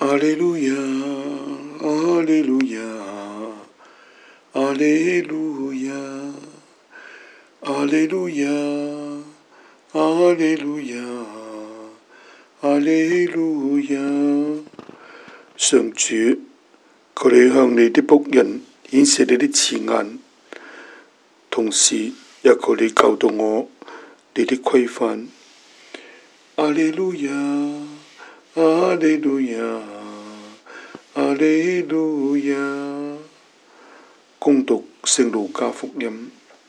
阿利路亞，阿利路亞，阿利路亞，阿利路亞，阿利路亞，阿利路亞。上主，求你向你的僕人顯示你的慈顏，同時也求你教導我你的規範。阿利路亞，阿利路亞，阿利路亞。恭讀聖路加福音。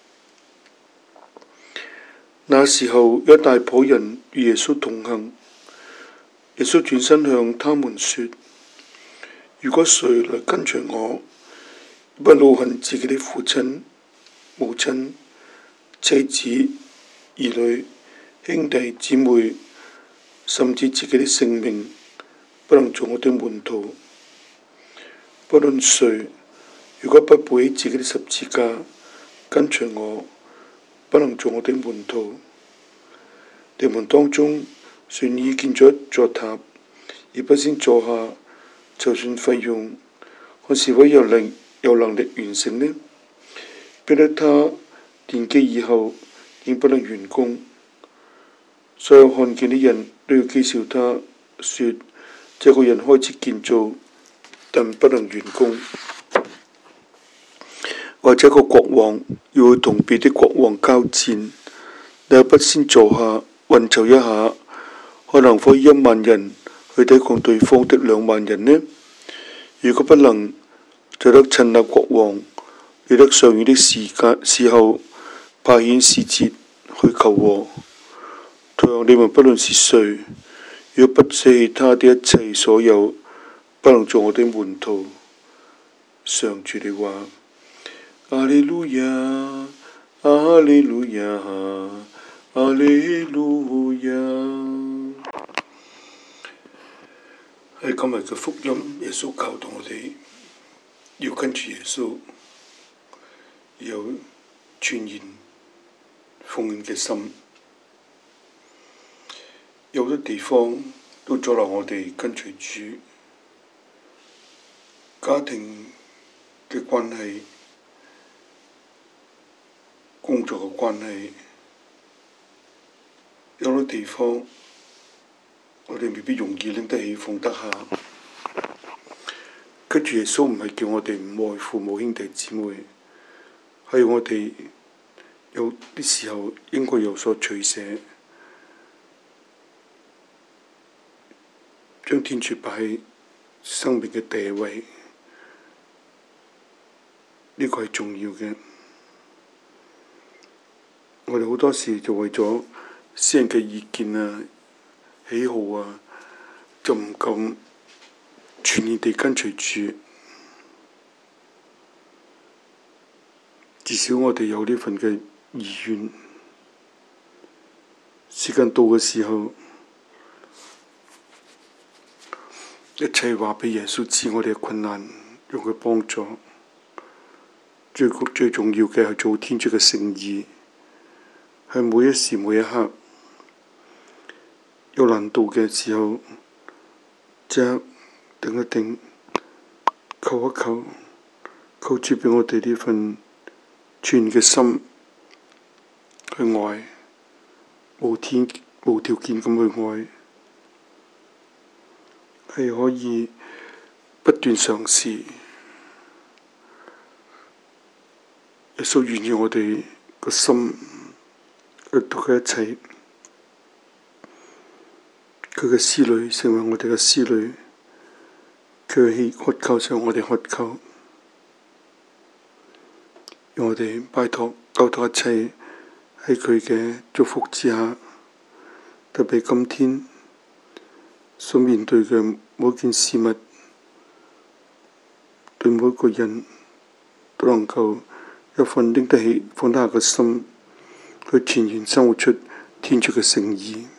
那時候，有一大夥人與耶穌同行。耶穌轉身向他們說：如果誰來跟隨我，不惱恨自己的父親、母親、妻子、兒女、兄弟姊妹，甚至自己的性命，不能做我的門徒。不論誰，如果不背起自己的十字架跟隨我，不能做我的門徒。你們當中誰已建咗一座塔，而不先坐下籌算費用，看是否有能力完成呢？免得他奠基以後竟不能完工。所有看見的人都要譏笑他，說這個人開始建造，但不能完工。或者一個國王要同別的國王交戰，你又不先坐下運籌一下，可能可以1萬人去抵抗對方的2萬人呢？如果不能，就得趁那國王離得尚遠的時候，派遣使節去求和。同樣，你們不論是誰，如果不捨棄他的一切所有，不能做我的門徒。上主的話。阿利路亞，阿利路亞，阿利路亞。喺今日嘅福音，耶穌教導我哋要跟住耶穌，有全然奉獻嘅心。有好多地方都阻撓我哋跟隨主，家庭嘅關係、工作嘅關係，有好多地方我哋未必容易拎得起放得下。跟住耶穌唔係叫我哋唔愛父母兄弟姊妹，係我哋有啲時候應該有所取捨，將天主擺喺生命嘅地位，呢個係重要嘅。我哋好多時就為咗私人嘅意見啊、喜好啊，就唔敢全然地跟隨主。至少我哋有呢份嘅意願。時間到嘅時候，一切話俾耶穌知，我哋嘅困難，用佢幫助。最重要嘅係做天主嘅聖意。喺每一時每一刻有難度嘅時候，即刻定一定，求一求，求主俾我哋呢份全嘅心去愛，無條件咁去愛，係可以不斷嘗試。耶穌願意我哋個心。佢嘅一切，佢嘅思慮成為我哋嘅思慮，佢嘅渴求成為我哋渴求。讓我哋拜託交託一切喺佢嘅祝福之下，特別今天所面對嘅每件事物，對每個人都能夠一份拎得起放得下嘅心，去全然生活出天主嘅聖意。